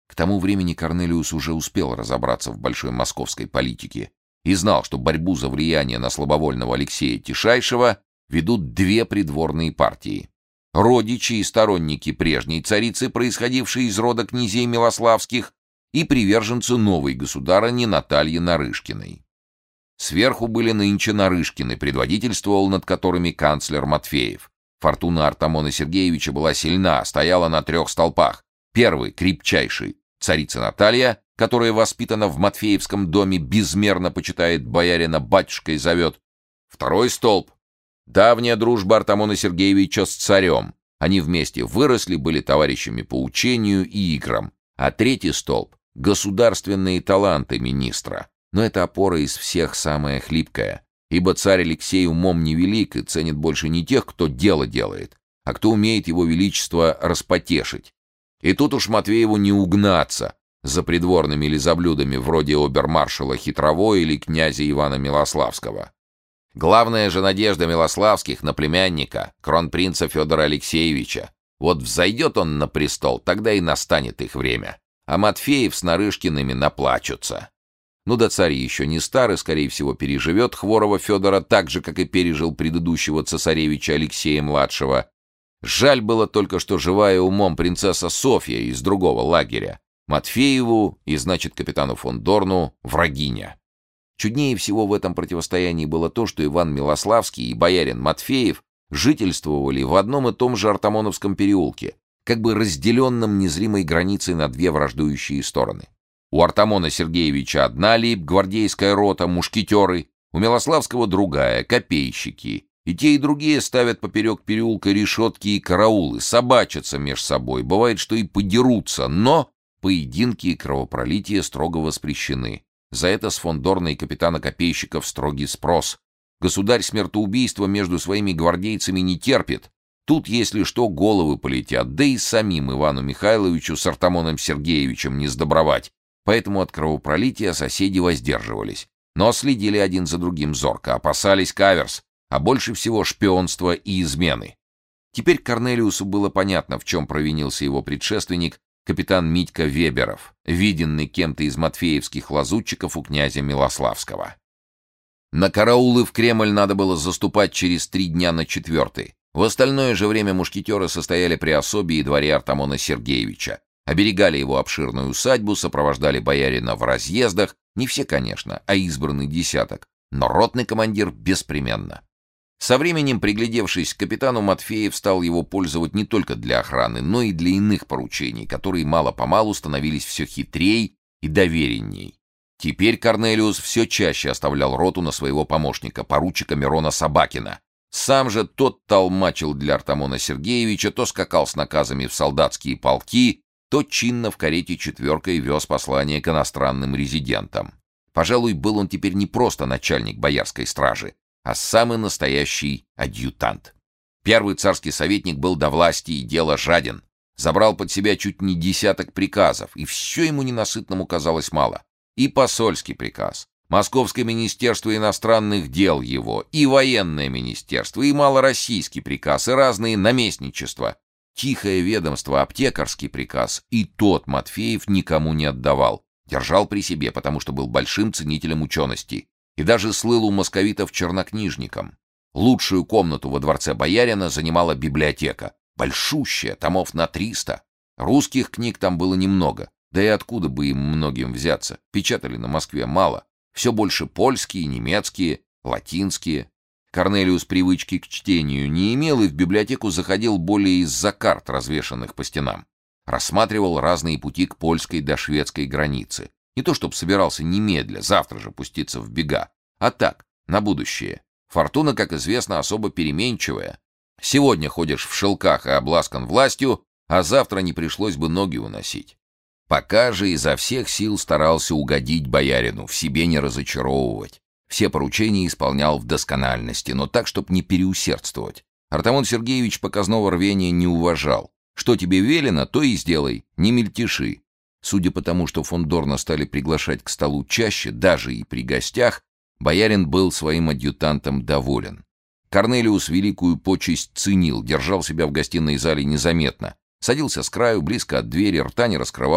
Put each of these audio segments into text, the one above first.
К тому времени Корнелиус уже успел разобраться в большой московской политике и знал, что борьбу за влияние на слабовольного Алексея Тишайшего ведут две придворные партии. Родичи и сторонники прежней царицы, происходившие из рода князей Милославских, и приверженцы новой государыни Натальи Нарышкиной. Сверху были нынче Нарышкины, предводительствовал над которыми канцлер Матфеев. Фортуна Артамона Сергеевича была сильна, стояла на 3 столпах. Первый, крепчайший, царица Наталья, которая воспитана в Матфеевском доме, безмерно почитает боярина, батюшкой зовет. Второй столб — давняя дружба Артамона Сергеевича с царем. Они вместе выросли, были товарищами по учению и играм. А третий столб — государственные таланты министра. Но эта опора из всех самая хлипкая, ибо царь Алексей умом невелик и ценит больше не тех, кто дело делает, а кто умеет его величество распотешить. И тут уж Матвееву не угнаться за придворными лизоблюдами вроде обермаршала Хитрово или князя Ивана Милославского. Главная же надежда Милославских на племянника, кронпринца Федора Алексеевича. Вот взойдет он на престол, тогда и настанет их время. А Матфеев с Нарышкиными наплачутся. Ну да царь еще не стар и, скорее всего, переживет хворого Федора так же, как и пережил предыдущего цесаревича Алексея-младшего. Жаль было только, что живая умом принцесса Софья из другого лагеря. Матфееву и, значит, капитану фон Дорну врагиня. Чуднее всего в этом противостоянии было то, что Иван Милославский и боярин Матфеев жительствовали в одном и том же Артамоновском переулке, как бы разделенном незримой границей на две враждующие стороны. У Артамона Сергеевича одна лейб-гвардейская рота, мушкетеры, у Милославского другая, копейщики. И те, и другие ставят поперек переулка решетки и караулы, собачатся меж собой, бывает, что и подерутся, но поединки и кровопролитие строго воспрещены. За это с фон Дорна и капитана копейщиков строгий спрос. Государь смертоубийства между своими гвардейцами не терпит. Тут, если что, головы полетят, да и самим Ивану Михайловичу с Артамоном Сергеевичем не сдобровать. Поэтому от кровопролития соседи воздерживались. Но следили один за другим зорко, опасались каверс, а больше всего шпионства и измены. Теперь Корнелиусу было понятно, в чем провинился его предшественник, капитан Митька Веберов, виденный кем-то из матфеевских лазутчиков у князя Милославского. На караулы в Кремль надо было заступать через 3 дня на 4-й. В остальное же время мушкетеры состояли при особе и дворе Артамона Сергеевича, оберегали его обширную усадьбу, сопровождали боярина в разъездах, не все, конечно, а избранный десяток, но ротный командир беспременно. Со временем, приглядевшись к капитану, Матфеев стал его пользовать не только для охраны, но и для иных поручений, которые мало-помалу становились все хитрей и доверенней. Теперь Корнелиус все чаще оставлял роту на своего помощника, поручика Мирона Собакина. Сам же тот толмачил для Артамона Сергеевича, то скакал с наказами в солдатские полки, то чинно в карете 4-й вез послание к иностранным резидентам. Пожалуй, был он теперь не просто начальник боярской стражи, а самый настоящий адъютант. Первый царский советник был до власти и дела жаден, забрал под себя чуть не 10 приказов, и все ему ненасытному казалось мало. И посольский приказ, Московское министерство иностранных дел его, и военное министерство, и малороссийский приказ, и разные наместничества. Тихое ведомство, аптекарский приказ, и тот Матфеев никому не отдавал, держал при себе, потому что был большим ценителем учености, и даже слыл у московитов чернокнижником. Лучшую комнату во дворце боярина занимала библиотека, большущая, томов на 300. Русских книг там было немного, да и откуда бы им многим взяться, печатали на Москве мало, все больше польские, немецкие, латинские. Корнелиус привычки к чтению не имел и в библиотеку заходил более из-за карт, развешанных по стенам. Рассматривал разные пути к польской до шведской границе. Не то чтобы собирался немедля, завтра же пуститься в бега, а так, на будущее. Фортуна, как известно, особо переменчивая. Сегодня ходишь в шелках и обласкан властью, а завтра не пришлось бы ноги уносить. Пока же изо всех сил старался угодить боярину, в себе не разочаровывать. Все поручения исполнял в доскональности, но так, чтобы не переусердствовать. Артамон Сергеевич показного рвения не уважал. Что тебе велено, то и сделай, не мельтеши. Судя по тому, что фон Дорна стали приглашать к столу чаще, даже и при гостях, боярин был своим адъютантом доволен. Корнелиус великую почесть ценил, держал себя в гостиной зале незаметно. Садился с краю, близко от двери, рта не раскрывал,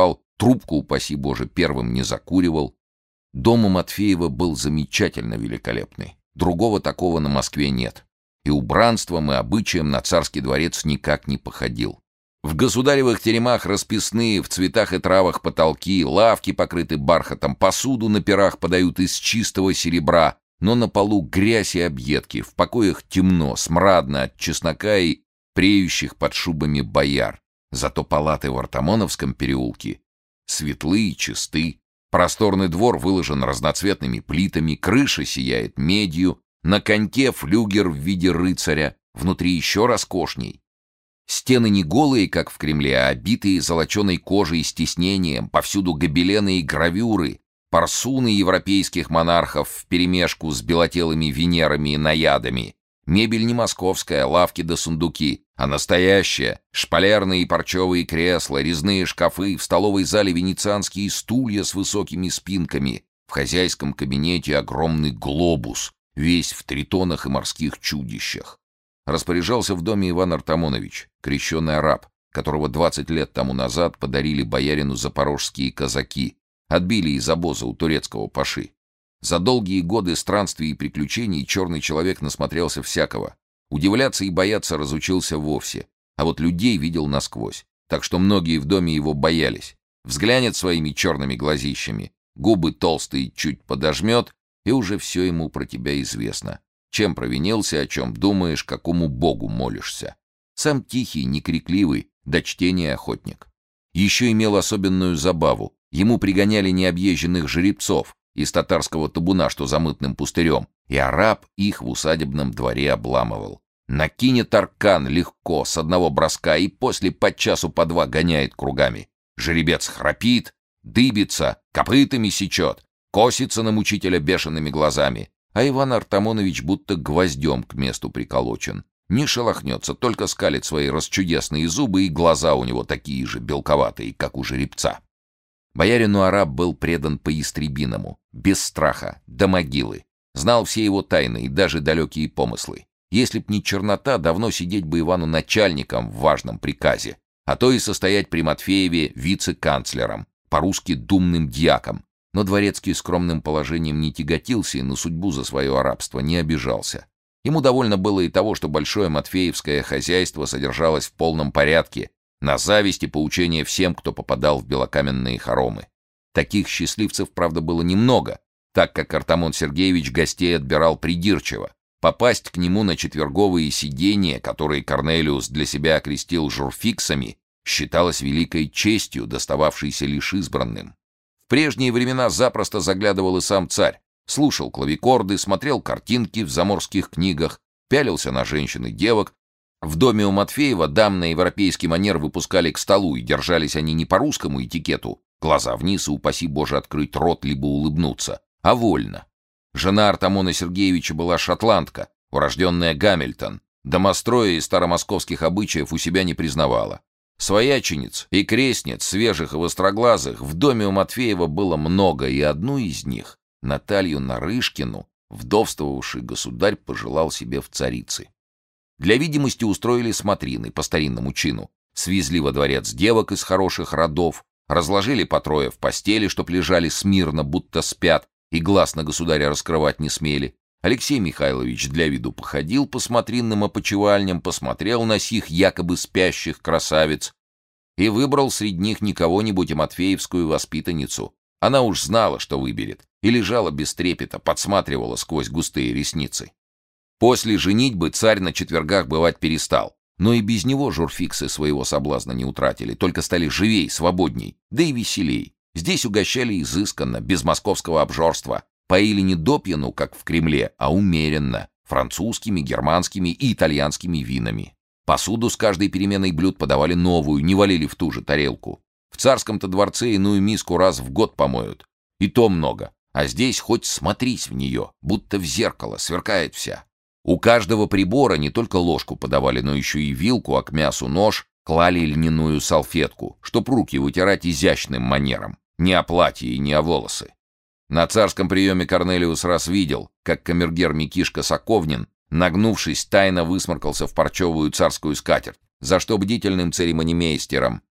трубку, упаси Боже, первым не закуривал. Дом у Матфеева был замечательно великолепный. Другого такого на Москве нет. И убранством, и обычаем на царский дворец никак не походил. В государевых теремах расписные в цветах и травах потолки, лавки покрыты бархатом, посуду на пирах подают из чистого серебра, но на полу грязь и объедки, в покоях темно, смрадно от чеснока и преющих под шубами бояр. Зато палаты в Артамоновском переулке светлы и чисты. Просторный двор выложен разноцветными плитами, крыша сияет медью, на коньке флюгер в виде рыцаря, внутри еще роскошней. Стены не голые, как в Кремле, а обитые золоченой кожей и стиснением, повсюду гобелены и гравюры, парсуны европейских монархов вперемешку с белотелыми Венерами и наядами. Мебель не московская, лавки да сундуки, а настоящая. Шпалерные и парчевые кресла, резные шкафы, в столовой зале венецианские стулья с высокими спинками. В хозяйском кабинете огромный глобус, весь в тритонах и морских чудищах. Распоряжался в доме Иван Артамонович, крещеный араб, которого 20 лет тому назад подарили боярину запорожские казаки, отбили из обоза у турецкого паши. За долгие годы странствий и приключений черный человек насмотрелся всякого. Удивляться и бояться разучился вовсе, а вот людей видел насквозь, так что многие в доме его боялись. Взглянет своими черными глазищами, губы толстые чуть подожмет, и уже все ему про тебя известно. Чем провинился, о чем думаешь, какому богу молишься. Сам тихий, некрикливый, до чтения охотник. Еще имел особенную забаву. Ему пригоняли необъезженных жеребцов из татарского табуна, что за мытным пустырем, и араб их в усадебном дворе обламывал. Накинет аркан легко, с одного броска, и после по часу по два гоняет кругами. Жеребец храпит, дыбится, копытами сечет, косится на мучителя бешеными глазами, а Иван Артамонович будто гвоздем к месту приколочен. Не шелохнется, только скалит свои расчудесные зубы, и глаза у него такие же белковатые, как у жеребца. Боярину араб был предан по-ястребиному, без страха, до могилы. Знал все его тайны и даже далекие помыслы. Если б не чернота, давно сидеть бы Ивану начальником в важном приказе, а то и состоять при Матфееве вице-канцлером, по-русски думным дьяком. Но дворецкий скромным положением не тяготился и на судьбу за свое рабство не обижался. Ему довольно было и того, что большое матфеевское хозяйство содержалось в полном порядке, на зависть и поучение всем, кто попадал в белокаменные хоромы. Таких счастливцев, правда, было немного, так как Артамон Сергеевич гостей отбирал придирчиво. Попасть к нему на четверговые сидения, которые Корнелиус для себя окрестил журфиксами, считалось великой честью, достававшейся лишь избранным. В прежние времена запросто заглядывал и сам царь, слушал клавикорды, смотрел картинки в заморских книгах, пялился на женщин и девок. В доме у Матфеева дам на европейский манер выпускали к столу, и держались они не по русскому этикету, глаза вниз и, упаси Боже, открыть рот либо улыбнуться, а вольно. Жена Артамона Сергеевича была шотландка, урожденная Гамильтон, домостроя и старомосковских обычаев у себя не признавала. Своячениц и крестниц, свежих и востроглазых, в доме у Матфеева было много, и одну из них, Наталью Нарышкину, вдовствовавший государь пожелал себе в царицы. Для видимости устроили смотрины по старинному чину, свезли во дворец девок из хороших родов, разложили по трое в постели, чтоб лежали смирно, будто спят, и глаз на государя раскрывать не смели. Алексей Михайлович для виду походил по смотринным опочивальням, посмотрел на сих якобы спящих красавиц и выбрал среди них не кого-нибудь, а матфеевскую воспитанницу. Она уж знала, что выберет, и лежала без трепета, подсматривала сквозь густые ресницы. После женитьбы царь на четвергах бывать перестал, но и без него журфиксы своего соблазна не утратили, только стали живей, свободней, да и веселей. Здесь угощали изысканно, без московского обжорства, поили не допьяну, как в Кремле, а умеренно, французскими, германскими и итальянскими винами. Посуду с каждой переменой блюд подавали новую, не валили в ту же тарелку. В царском-то дворце иную миску раз в год помоют, и то много, а здесь хоть смотрись в нее, будто в зеркало, сверкает вся. У каждого прибора не только ложку подавали, но еще и вилку, а к мясу нож, клали льняную салфетку, чтоб руки вытирать изящным манером, не о платье и не о волосы. На царском приеме Корнелиус раз видел, как камергер Микишка Соковнин, нагнувшись, тайно высморкался в парчевую царскую скатерть, за что бдительным церемонимейстером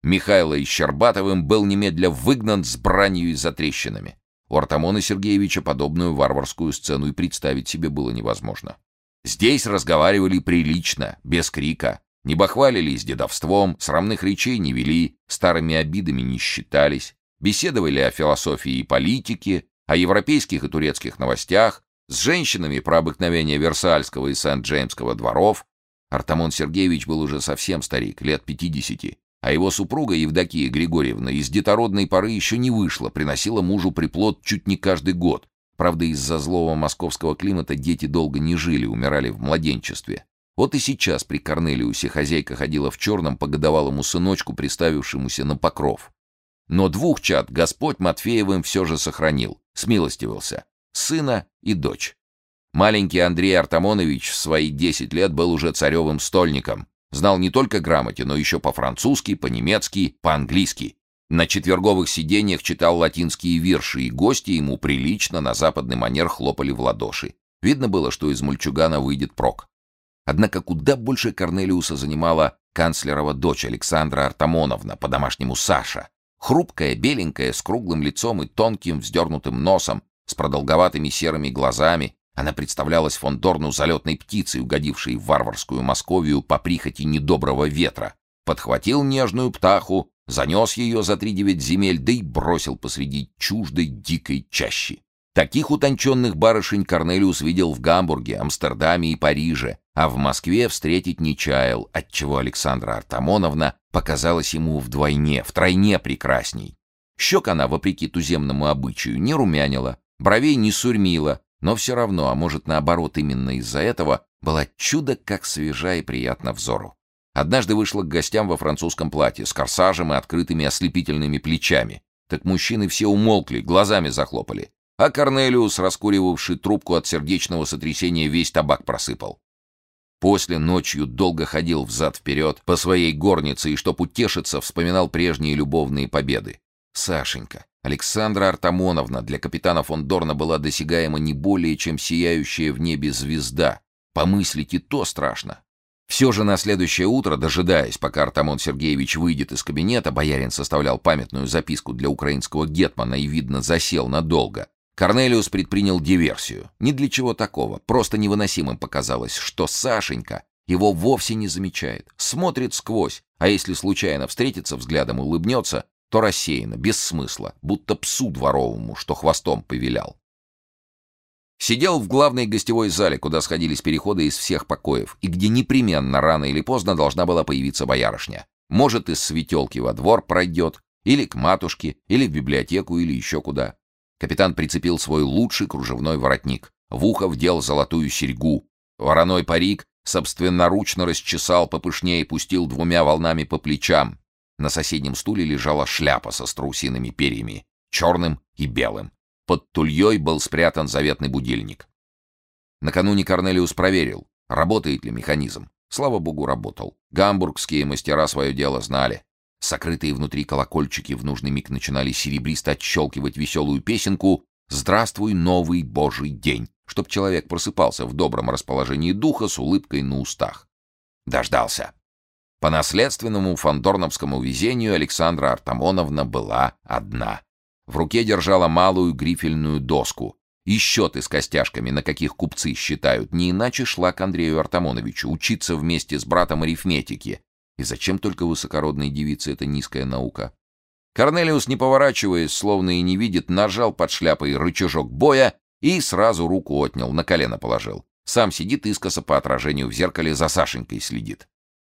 Михайлой Щербатовым был немедля выгнан с бранью и затрещинами. У Артамона Сергеевича подобную варварскую сцену и представить себе было невозможно. Здесь разговаривали прилично, без крика, не бахвалились дедовством, срамных речей не вели, старыми обидами не считались, беседовали о философии и политике, о европейских и турецких новостях, с женщинами про обыкновения Версальского и Сент-Джеймского дворов. Артамон Сергеевич был уже совсем старик, лет 50, а его супруга Евдокия Григорьевна из детородной поры еще не вышла, приносила мужу приплод чуть не каждый год. Правда, из-за злого московского климата дети долго не жили, умирали в младенчестве. Вот и сейчас при Корнелиусе хозяйка ходила в черном по годовалому сыночку, приставившемуся на покров. Но двух чад Господь Матфеевым все же сохранил, смилостивился: сына и дочь. Маленький Андрей Артамонович в свои 10 лет был уже царевым стольником. Знал не только грамоте, но еще по-французски, по-немецки, по-английски. На четверговых сиденьях читал латинские вирши, и гости ему прилично на западный манер хлопали в ладоши. Видно было, что из мальчугана выйдет прок. Однако куда больше Корнелиуса занимала канцлерова дочь Александра Артамоновна, по-домашнему Саша. Хрупкая, беленькая, с круглым лицом и тонким вздернутым носом, с продолговатыми серыми глазами, она представлялась фон Дорну залетной птицей, угодившей в варварскую Московию по прихоти недоброго ветра. Подхватил нежную птаху, занес ее за 3-9 земель, да и бросил посреди чуждой дикой чащи. Таких утонченных барышень Корнелиус видел в Гамбурге, Амстердаме и Париже, а в Москве встретить не чаял, отчего Александра Артамоновна показалась ему втройне прекрасней. Щек она, вопреки туземному обычаю, не румянила, бровей не сурьмила, но все равно, а может наоборот именно из-за этого, была чудо как свежа и приятна взору. Однажды вышла к гостям во французском платье, с корсажем и открытыми ослепительными плечами. Так мужчины все умолкли, глазами захлопали. А Корнелиус, раскуривавший трубку от сердечного сотрясения, весь табак просыпал. После ночью долго ходил взад-вперед по своей горнице и, чтоб утешиться, вспоминал прежние любовные победы. Сашенька, Александра Артамоновна для капитана фон Дорна была досягаема не более, чем сияющая в небе звезда. Помыслить и то страшно. Все же на следующее утро, дожидаясь, пока Артамон Сергеевич выйдет из кабинета, боярин составлял памятную записку для украинского гетмана и, видно, засел надолго. Корнелиус предпринял диверсию. Ни для чего такого. Просто невыносимым показалось, что Сашенька его вовсе не замечает. Смотрит сквозь, а если случайно встретится взглядом и улыбнется, то рассеянно, без смысла, будто псу дворовому, что хвостом повилял. Сидел в главной гостевой зале, куда сходились переходы из всех покоев, и где непременно рано или поздно должна была появиться боярышня. Может, из светелки во двор пройдет, или к матушке, или в библиотеку, или еще куда. Капитан прицепил свой лучший кружевной воротник, в ухо вдел золотую серьгу, вороной парик собственноручно расчесал попышнее и пустил 2 волнами по плечам. На соседнем стуле лежала шляпа со страусиными перьями, черным и белым. Под тульей был спрятан заветный будильник. Накануне Корнелиус проверил, работает ли механизм. Слава богу, работал. Гамбургские мастера свое дело знали. Сокрытые внутри колокольчики в нужный миг начинали серебристо отщелкивать веселую песенку «Здравствуй, новый Божий день», чтоб человек просыпался в добром расположении духа с улыбкой на устах. Дождался. По наследственному фондорновскому везению Александра Артамоновна была одна. В руке держала малую грифельную доску и счеты с костяшками, на каких купцы считают, не иначе шла к Андрею Артамоновичу учиться вместе с братом арифметики. И зачем только высокородной девице эта низкая наука? Корнелиус, не поворачиваясь, словно и не видит, нажал под шляпой рычажок боя и сразу руку отнял, на колено положил. Сам сидит искоса по отражению в зеркале, за Сашенькой следит.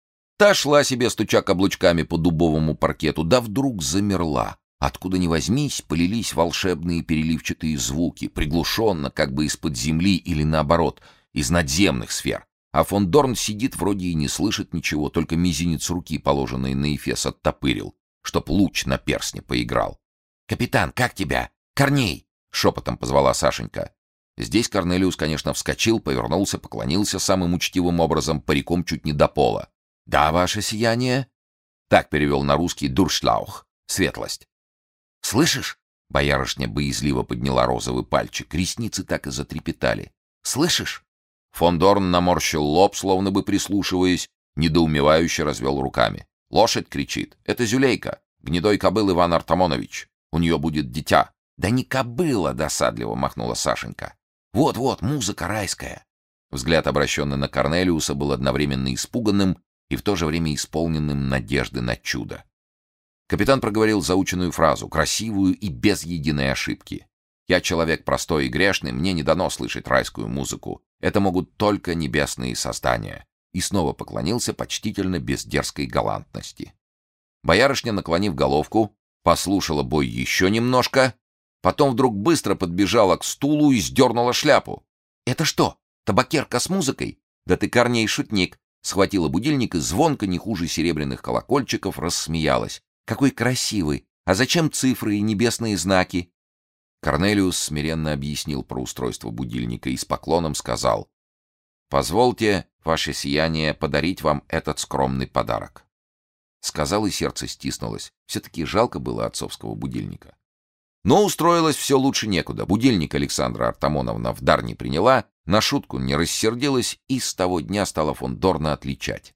Та шла себе, стуча каблучками по дубовому паркету, да вдруг замерла. Откуда ни возьмись, полились волшебные переливчатые звуки, приглушенно, как бы из-под земли или, наоборот, из надземных сфер. А фон Дорн сидит вроде и не слышит ничего, только мизинец руки, положенный на эфес, оттопырил, чтоб луч на перстне поиграл. «Капитан, как тебя? Корней!» — шепотом позвала Сашенька. Здесь Корнелиус, конечно, вскочил, повернулся, поклонился самым учтивым образом, париком чуть не до пола. «Да, ваше сияние?» Так перевел на русский «дуршлаух» — светлость. «Слышишь?» — боярышня боязливо подняла розовый пальчик, ресницы так и затрепетали. «Слышишь?» Фон Дорн наморщил лоб, словно бы прислушиваясь, недоумевающе развел руками. Лошадь кричит. Это Зюлейка, гнедой кобыл Иван Артамонович. У нее будет дитя. Да не кобыла, досадливо махнула Сашенька. Вот-вот, музыка райская. Взгляд, обращенный на Корнелиуса, был одновременно испуганным и в то же время исполненным надежды на чудо. Капитан проговорил заученную фразу, красивую и без единой ошибки. «Я человек простой и грешный, мне не дано слышать райскую музыку. Это могут только небесные создания». И снова поклонился почтительно, без дерзкой галантности. Боярышня, наклонив головку, послушала бой еще немножко, потом вдруг быстро подбежала к стулу и сдернула шляпу. «Это что, табакерка с музыкой? Да ты, Корней, шутник!» Схватила будильник и звонко, не хуже серебряных колокольчиков, рассмеялась. «Какой красивый! А зачем цифры и небесные знаки?» Корнелиус смиренно объяснил про устройство будильника и с поклоном сказал: «Позвольте, ваше сияние, подарить вам этот скромный подарок». Сказал, и сердце стиснулось. Все-таки жалко было отцовского будильника. Но устроилось все лучше некуда. Будильник Александра Артамоновна в дар не приняла, на шутку не рассердилась и с того дня стала фон Дорна отличать.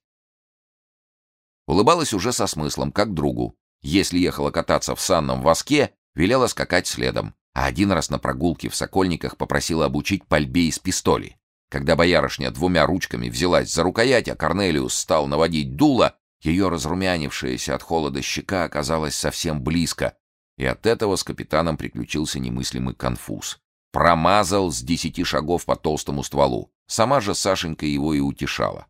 Улыбалась уже со смыслом, как другу. Если ехала кататься в санном воске, велела скакать следом, а один раз на прогулке в Сокольниках попросила обучить пальбе из пистоли. Когда боярышня двумя ручками взялась за рукоять, а Корнелиус стал наводить дуло, ее разрумянившаяся от холода щека оказалась совсем близко, и от этого с капитаном приключился немыслимый конфуз. Промазал с 10 шагов по толстому стволу. Сама же Сашенька его и утешала.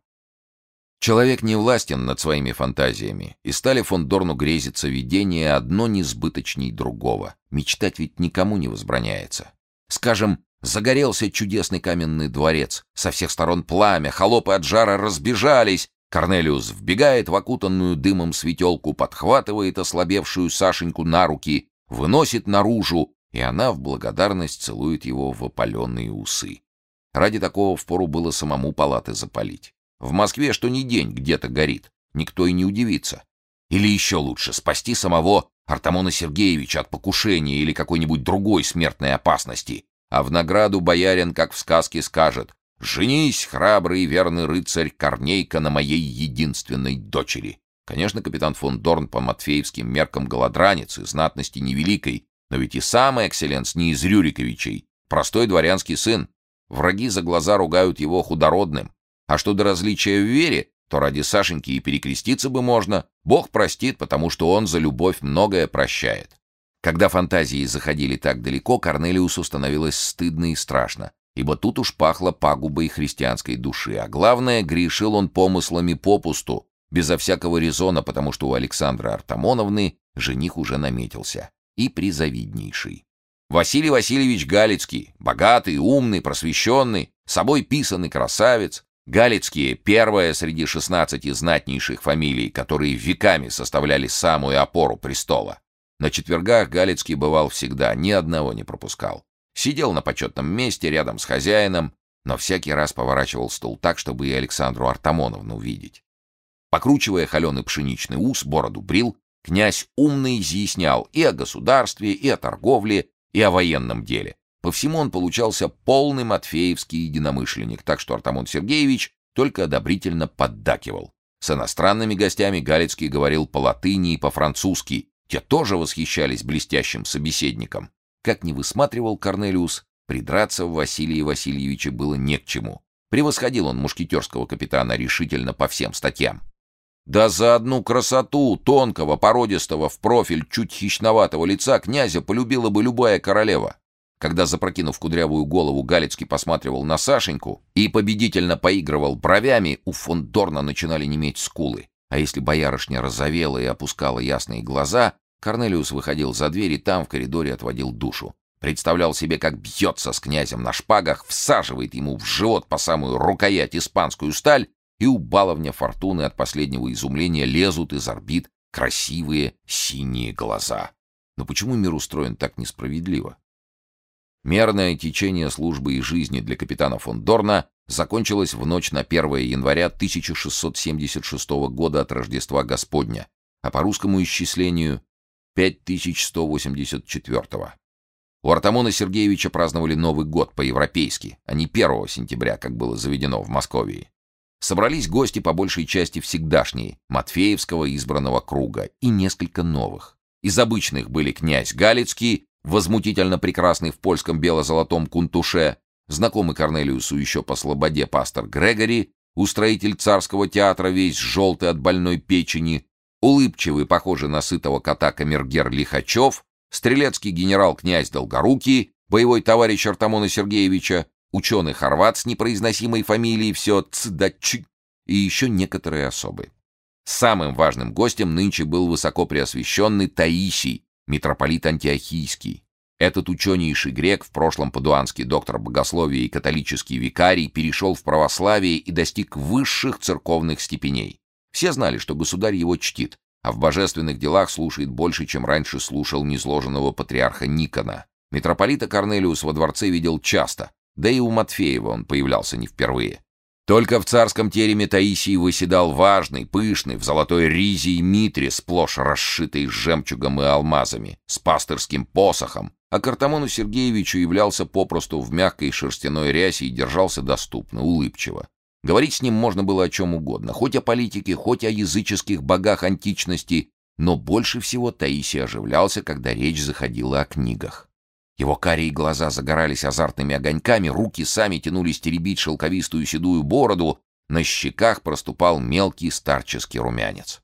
Человек не властен над своими фантазиями, и стали фон Дорну грезиться видения одно несбыточней другого. Мечтать ведь никому не возбраняется. Скажем, загорелся чудесный каменный дворец, со всех сторон пламя, холопы от жара разбежались, Корнелиус вбегает в окутанную дымом светелку, подхватывает ослабевшую Сашеньку на руки, выносит наружу, и она в благодарность целует его в опаленные усы. Ради такого впору было самому палаты запалить. В Москве что ни день где-то горит, никто и не удивится. Или еще лучше, спасти самого Артамона Сергеевича от покушения или какой-нибудь другой смертной опасности. А в награду боярин, как в сказке, скажет: «Женись, храбрый и верный рыцарь Корнейка, на моей единственной дочери». Конечно, капитан фон Дорн по матфеевским меркам голодранец и знатности невеликой, но ведь и сам экселленс не из Рюриковичей, простой дворянский сын. Враги за глаза ругают его худородным. А что до различия в вере, то ради Сашеньки и перекреститься бы можно. Бог простит, потому что он за любовь многое прощает. Когда фантазии заходили так далеко, Корнелиусу становилось стыдно и страшно, ибо тут уж пахло пагубой христианской души, а главное, грешил он помыслами попусту, безо всякого резона, потому что у Александры Артамоновны жених уже наметился, и призавиднейший. Василий Васильевич Галицкий, богатый, умный, просвещенный, собой писанный красавец. Галицкие — первая среди 16 знатнейших фамилий, которые веками составляли самую опору престола. На четвергах Галицкий бывал всегда, ни одного не пропускал. Сидел на почетном месте рядом с хозяином, но всякий раз поворачивал стул так, чтобы и Александру Артамоновну увидеть. Покручивая холеный пшеничный ус, бороду брил, князь умно изъяснял и о государстве, и о торговле, и о военном деле. По всему он получался полный матфеевский единомышленник, так что Артамон Сергеевич только одобрительно поддакивал. С иностранными гостями Галицкий говорил по-латыни и по-французски. Те тоже восхищались блестящим собеседником. Как ни высматривал Корнелиус, придраться в Василия Васильевича было не к чему. Превосходил он мушкетерского капитана решительно по всем статьям. Да за одну красоту тонкого, породистого, в профиль чуть хищноватого лица князя полюбила бы любая королева. Когда, запрокинув кудрявую голову, Галицкий посматривал на Сашеньку и победительно поигрывал бровями, у фон Дорна начинали неметь скулы. А если боярышня розовела и опускала ясные глаза, Корнелиус выходил за дверь и там, в коридоре, отводил душу. Представлял себе, как бьется с князем на шпагах, всаживает ему в живот по самую рукоять испанскую сталь, и у баловня фортуны от последнего изумления лезут из орбит красивые синие глаза. Но почему мир устроен так несправедливо? Мерное течение службы и жизни для капитана фон Дорна закончилось в ночь на 1 января 1676 года от Рождества Господня, а по русскому исчислению 5184. У Артамона Сергеевича праздновали Новый год по-европейски, а не 1 сентября, как было заведено в Московии. Собрались гости по большей части всегдашние, Матфеевского избранного круга, и несколько новых. Из обычных были князь Галицкий, возмутительно прекрасный в польском бело-золотом кунтуше, знакомый Корнелиусу еще по слободе пастор Грегори, устроитель царского театра, весь желтый от больной печени, улыбчивый, похожий на сытого кота камергер Лихачев, стрелецкий генерал-князь Долгорукий, боевой товарищ Артамона Сергеевича, ученый-хорват с непроизносимой фамилией все Цдачи и еще некоторые особы. Самым важным гостем нынче был высокопреосвященный Таисий, митрополит Антиохийский. Этот ученейший грек, в прошлом падуанский доктор богословия и католический викарий, перешел в православие и достиг высших церковных степеней. Все знали, что государь его чтит, а в божественных делах слушает больше, чем раньше слушал низложенного патриарха Никона. Митрополита Корнелиус во дворце видел часто, да и у Матфеева он появлялся не впервые. Только в царском тереме Таисий выседал важный, пышный, в золотой ризе и митре, сплошь расшитой жемчугом и алмазами, с пастырским посохом, а к Артамону Сергеевичу являлся попросту в мягкой шерстяной рясе и держался доступно, улыбчиво. Говорить с ним можно было о чем угодно, хоть о политике, хоть о языческих богах античности, но больше всего Таисий оживлялся, когда речь заходила о книгах. Его карие глаза загорались азартными огоньками, руки сами тянулись теребить шелковистую седую бороду, на щеках проступал мелкий старческий румянец.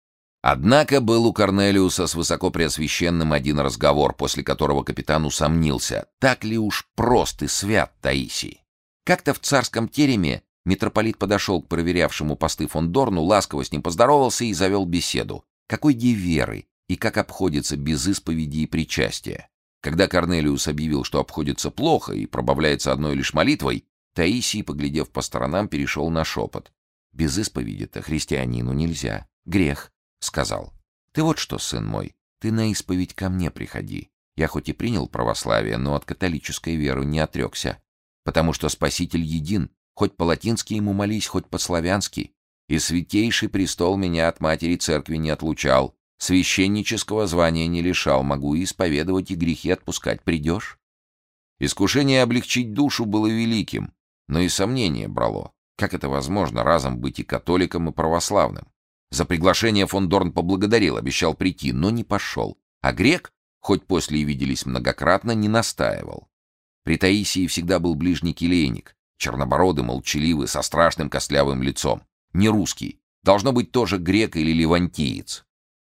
Однако был у Корнелиуса с высокопреосвященным один разговор, после которого капитан усомнился, так ли уж прост и свят Таисий. Как-то в царском тереме митрополит подошел к проверявшему посты фон Дорну, ласково с ним поздоровался и завел беседу. Какой ей веры и как обходится без исповеди и причастия. Когда Корнелиус объявил, что обходится плохо и пробавляется одной лишь молитвой, Таисий, поглядев по сторонам, перешел на шепот. «Без исповеди-то христианину нельзя. Грех», — сказал. «Ты вот что, сын мой, ты на исповедь ко мне приходи. Я хоть и принял православие, но от католической веры не отрекся. Потому что Спаситель един, хоть по-латински ему молись, хоть по-славянски. И святейший престол меня от матери церкви не отлучал. Священнического звания не лишал, могу и исповедовать, и грехи отпускать. Придешь?» Искушение облегчить душу было великим, но и сомнение брало. Как это возможно разом быть и католиком, и православным? За приглашение фон Дорн поблагодарил, обещал прийти, но не пошел. А грек, хоть после и виделись многократно, не настаивал. При Таисии всегда был ближний келейник, чернобородый, молчаливый, со страшным костлявым лицом. Не русский, должно быть тоже грек или левантиец.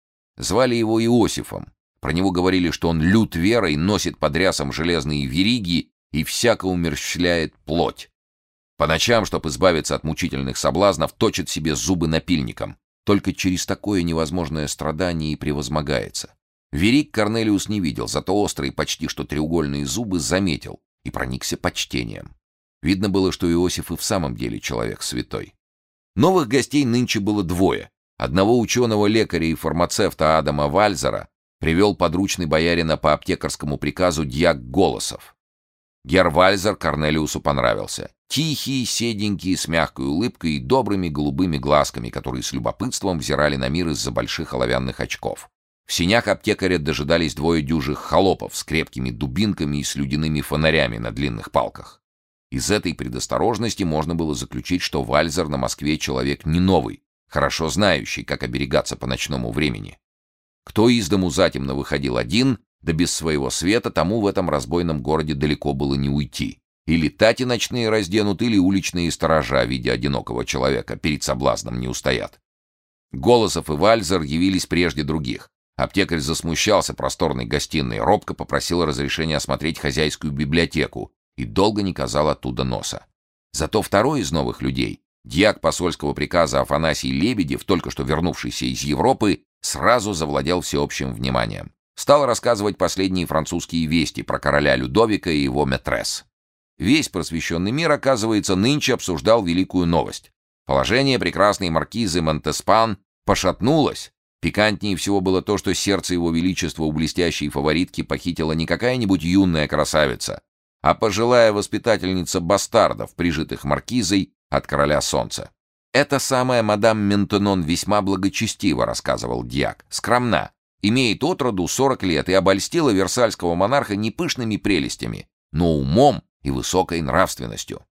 Звали его Иосифом. Про него говорили, что он лют верой, носит под рясом железные вериги и всяко умерщвляет плоть. По ночам, чтоб избавиться от мучительных соблазнов, точит себе зубы напильником. Только через такое невозможное страдание и превозмогается. Вериг Корнелиус не видел, зато острые, почти что треугольные зубы заметил и проникся почтением. Видно было, что Иосиф и в самом деле человек святой. Новых гостей нынче было двое. Одного ученого-лекаря и фармацевта Адама Вальзера привел подручный боярина по аптекарскому приказу дьяк Голосов. Герр Вальзер Корнелиусу понравился. Тихий, седенький, с мягкой улыбкой и добрыми голубыми глазками, которые с любопытством взирали на мир из-за больших оловянных очков. В сенях аптекаря дожидались двое дюжих холопов с крепкими дубинками и слюдяными фонарями на длинных палках. Из этой предосторожности можно было заключить, что Вальзер на Москве человек не новый, хорошо знающий, как оберегаться по ночному времени. Кто из дому затемно выходил один, да без своего света, тому в этом разбойном городе далеко было не уйти. Или тати ночные разденут, или уличные сторожа, видя одинокого человека, перед соблазном не устоят. Голосов и Вальзер явились прежде других. Аптекарь засмущался просторной гостиной, робко попросил разрешения осмотреть хозяйскую библиотеку и долго не казал оттуда носа. Зато второй из новых людей, дьяк посольского приказа Афанасий Лебедев, только что вернувшийся из Европы, сразу завладел всеобщим вниманием. Стал рассказывать последние французские вести про короля Людовика и его мэтресс. Весь просвещенный мир, оказывается, нынче обсуждал великую новость. Положение прекрасной маркизы Монтеспан пошатнулось. Пикантнее всего было то, что сердце его величества у блестящей фаворитки похитила не какая-нибудь юная красавица, а пожилая воспитательница бастардов, прижитых маркизой от короля солнца. «Эта самая мадам Ментенон весьма благочестива», — рассказывал дьяк, — «скромна, имеет от роду 40 лет и обольстила версальского монарха не пышными прелестями, но умом и высокой нравственностью.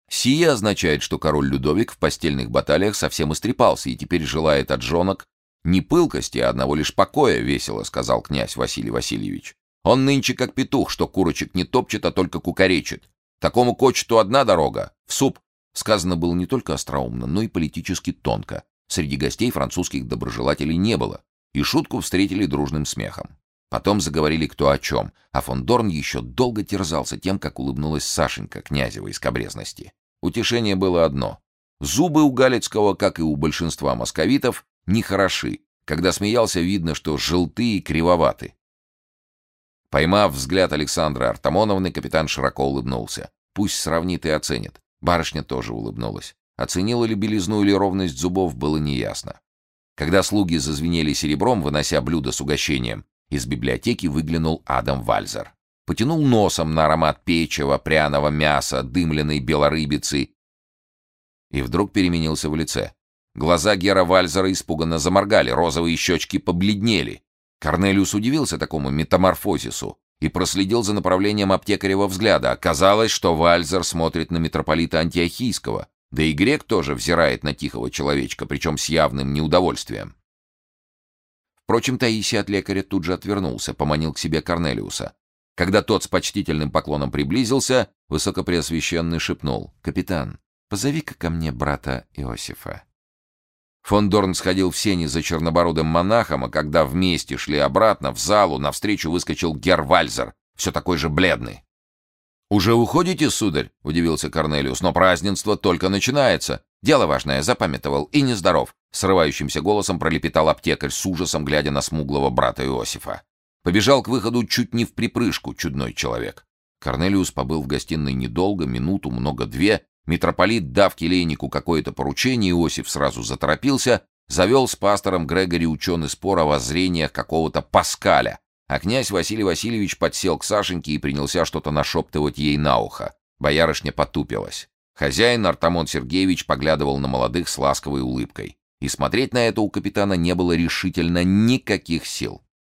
Сие означает, что король Людовик в постельных баталиях совсем истрепался и теперь желает от жонок не пылкости, а одного лишь покоя, — весело сказал князь Василий Васильевич. Он нынче как петух, что курочек не топчет, а только кукаречит. Такому кочету одна дорога — в суп. Сказано было не только остроумно, но и политически тонко. Среди гостей французских доброжелателей не было, и шутку встретили дружным смехом. Потом заговорили кто о чем, а фон Дорн еще долго терзался тем, как улыбнулась Сашенька Князева из кабрезности. Утешение было одно. Зубы у Галицкого, как и у большинства московитов, нехороши. Когда смеялся, видно, что желтые и кривоваты. Поймав взгляд Александры Артамоновны, капитан широко улыбнулся. Пусть сравнит и оценит. Барышня тоже улыбнулась. Оценила ли белизну или ровность зубов, было неясно. Когда слуги зазвенели серебром, вынося блюдо с угощением, из библиотеки выглянул Адам Вальзер. Потянул носом на аромат печива, пряного мяса, дымленной белорыбицы и вдруг переменился в лице. Глаза Гера Вальзера испуганно заморгали, розовые щечки побледнели. Корнелиус удивился такому метаморфозису и проследил за направлением аптекарева взгляда. Оказалось, что Вальзер смотрит на митрополита Антиохийского, да и грек тоже взирает на тихого человечка, причем с явным неудовольствием. Впрочем, Таисий от лекаря тут же отвернулся, поманил к себе Корнелиуса. Когда тот с почтительным поклоном приблизился, высокопреосвященный шепнул: «Капитан, позови-ка ко мне брата Иосифа». Фон Дорн сходил в сени за чернобородым монахом, а когда вместе шли обратно в залу, навстречу выскочил Гер Вальзер, все такой же бледный. «Уже уходите, сударь?» — удивился Корнелиус. «Но празднество только начинается. Дело важное, запамятовал и нездоров», — срывающимся голосом пролепетал аптекарь, с ужасом глядя на смуглого брата Иосифа. Побежал к выходу чуть не вприпрыжку чудной человек. Корнелиус побыл в гостиной недолго, минуту, много две. Митрополит, дав келейнику какое-то поручение, Иосиф сразу заторопился, завел с пастором Грегори ученый спор о воззрениях какого-то Паскаля, а князь Василий Васильевич подсел к Сашеньке и принялся что-то нашептывать ей на ухо. Боярышня потупилась. Хозяин Артамон Сергеевич поглядывал на молодых с ласковой улыбкой. И смотреть на это у капитана не было решительно никаких сил.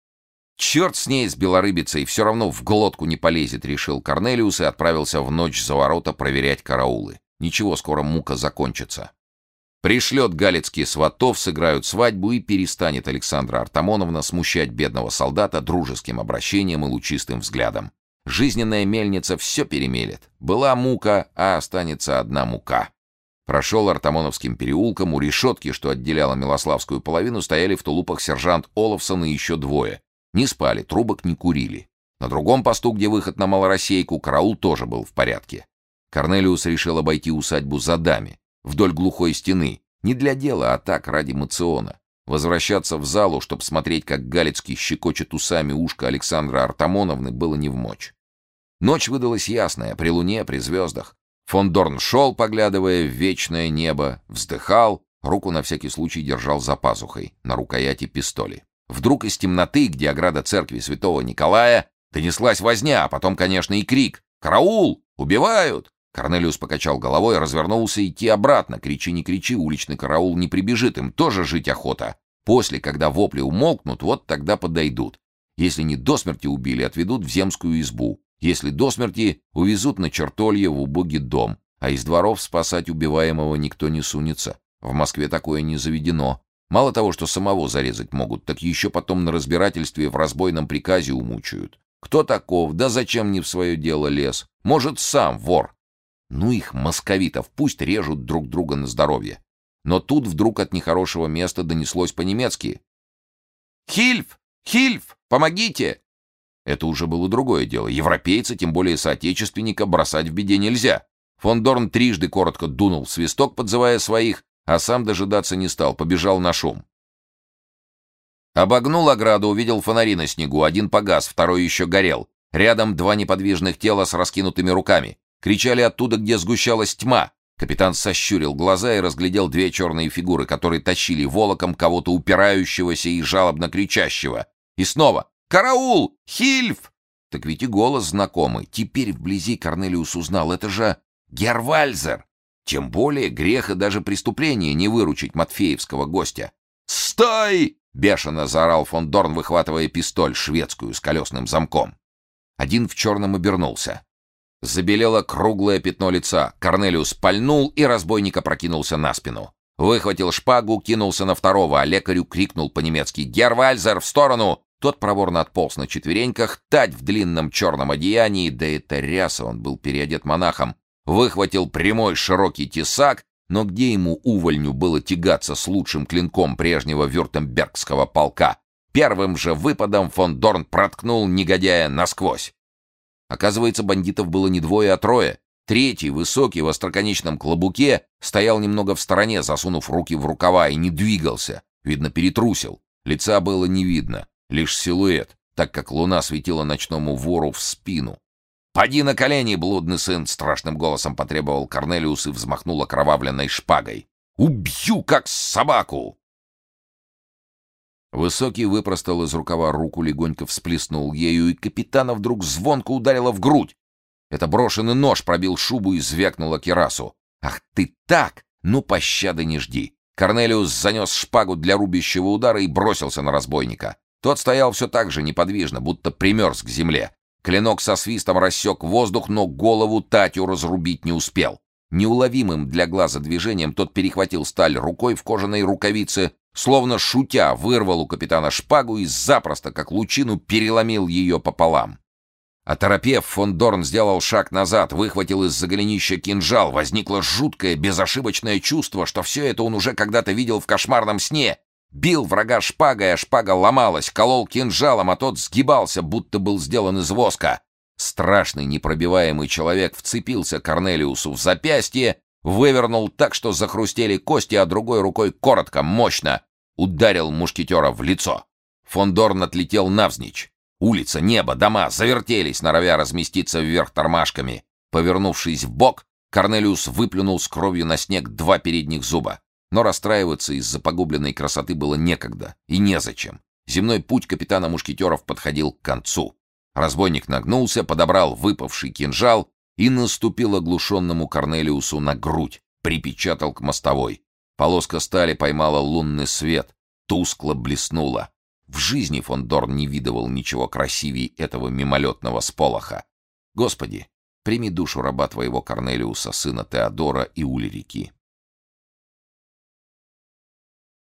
«Черт с ней, с белорыбицей, все равно в глотку не полезет», — решил Корнелиус и отправился в ночь за ворота проверять караулы. Ничего, скоро мука закончится. Пришлет Галицкий сватов, сыграют свадьбу, и перестанет Александра Артамоновна смущать бедного солдата дружеским обращением и лучистым взглядом. Жизненная мельница все перемелет. Была мука, а останется одна мука. Прошел Артамоновским переулком, у решетки, что отделяла Милославскую половину, стояли в тулупах сержант Оловсон и еще двое. Не спали, трубок не курили. На другом посту, где выход на Малороссейку, караул тоже был в порядке. Корнелиус решил обойти усадьбу задами, вдоль глухой стены. Не для дела, а так, ради мациона. Возвращаться в залу, чтобы смотреть, как Галицкий щекочет усами ушко Александры Артамоновны, было невмочь. Ночь выдалась ясная, при луне, при звездах. Фон Дорн шел, поглядывая в вечное небо, вздыхал, руку на всякий случай держал за пазухой, на рукояти пистоли. Вдруг из темноты, где ограда церкви святого Николая, донеслась возня, а потом, конечно, и крик: «Караул! Убивают!» Корнелиус покачал головой, развернулся идти обратно. Кричи, не кричи, уличный караул не прибежит, им тоже жить охота. После, когда вопли умолкнут, вот тогда подойдут. Если не до смерти убили, отведут в земскую избу. Если до смерти, увезут на Чертолье в убогий дом. А из дворов спасать убиваемого никто не сунется. В Москве такое не заведено. Мало того, что самого зарезать могут, так еще потом на разбирательстве в разбойном приказе умучают. Кто таков, да зачем не в свое дело лез? Может, сам вор. Ну их, московитов, пусть режут друг друга на здоровье. Но тут вдруг от нехорошего места донеслось по-немецки: «Хильф! Хильф! Помогите!» Это уже было другое дело. Европейца, тем более соотечественника, бросать в беде нельзя. Фон Дорн трижды коротко дунул в свисток, подзывая своих, а сам дожидаться не стал, побежал на шум. Обогнул ограду, увидел фонари на снегу. Один погас, второй еще горел. Рядом два неподвижных тела с раскинутыми руками. Кричали оттуда, где сгущалась тьма. Капитан сощурил глаза и разглядел две черные фигуры, которые тащили волоком кого-то упирающегося и жалобно кричащего. И снова: «Караул! Хильф!» Так ведь и голос знакомый. Теперь вблизи Корнелиус узнал: это же Гер Вальзер. Тем более грех и даже преступление не выручить матфеевского гостя. «Стой!» — бешено заорал фон Дорн, выхватывая пистоль шведскую с колесным замком. Один в черном обернулся. Забелело круглое пятно лица. Корнелиус пальнул, и разбойник опрокинулся на спину. Выхватил шпагу, кинулся на второго, а лекарю крикнул по-немецки: «Герр Вальзер, в сторону!» Тот проворно отполз на четвереньках, тать в длинном черном одеянии, да это ряса, он был переодет монахом, выхватил прямой широкий тесак, но где ему, увольню, было тягаться с лучшим клинком прежнего вюртембергского полка? Первым же выпадом фон Дорн проткнул негодяя насквозь. Оказывается, бандитов было не двое, а трое. Третий, высокий, в остроконечном клобуке, стоял немного в стороне, засунув руки в рукава, и не двигался. Видно, перетрусил. Лица было не видно, лишь силуэт, так как луна светила ночному вору в спину. «Поди на колени, блудный сын!» — страшным голосом потребовал Корнелиус и взмахнул окровавленной шпагой. «Убью, как собаку!» Высокий выпростал из рукава руку, легонько всплеснул ею, и капитана вдруг звонко ударило в грудь. Это брошенный нож пробил шубу и звякнуло кирасу. «Ах ты так! Ну, пощады не жди!» Корнелиус занес шпагу для рубящего удара и бросился на разбойника. Тот стоял все так же неподвижно, будто примерз к земле. Клинок со свистом рассек воздух, но голову Татю разрубить не успел. Неуловимым для глаза движением тот перехватил сталь рукой в кожаной рукавице, словно шутя вырвал у капитана шпагу и запросто, как лучину, переломил ее пополам. Оторопев, фон Дорн сделал шаг назад, выхватил из-за голенища кинжал. Возникло жуткое, безошибочное чувство, что все это он уже когда-то видел в кошмарном сне. Бил врага шпагой, а шпага ломалась, колол кинжалом, а тот сгибался, будто был сделан из воска. Страшный, непробиваемый человек вцепился Корнелиусу в запястье, вывернул так, что захрустели кости, а другой рукой коротко, мощно ударил мушкетера в лицо. Фон Дорн отлетел навзничь. Улица, небо, дома завертелись, норовя разместиться вверх тормашками. Повернувшись вбок, Корнелиус выплюнул с кровью на снег 2 передних зуба. Но расстраиваться из-за погубленной красоты было некогда и незачем. Земной путь капитана мушкетеров подходил к концу. Разбойник нагнулся, подобрал выпавший кинжал и наступил оглушенному Корнелиусу на грудь, припечатал к мостовой. Полоска стали поймала лунный свет, тускло блеснула. В жизни фон Дорн не видывал ничего красивее этого мимолетного сполоха. Господи, прими душу раба твоего Корнелиуса, сына Теодора и Ульрики.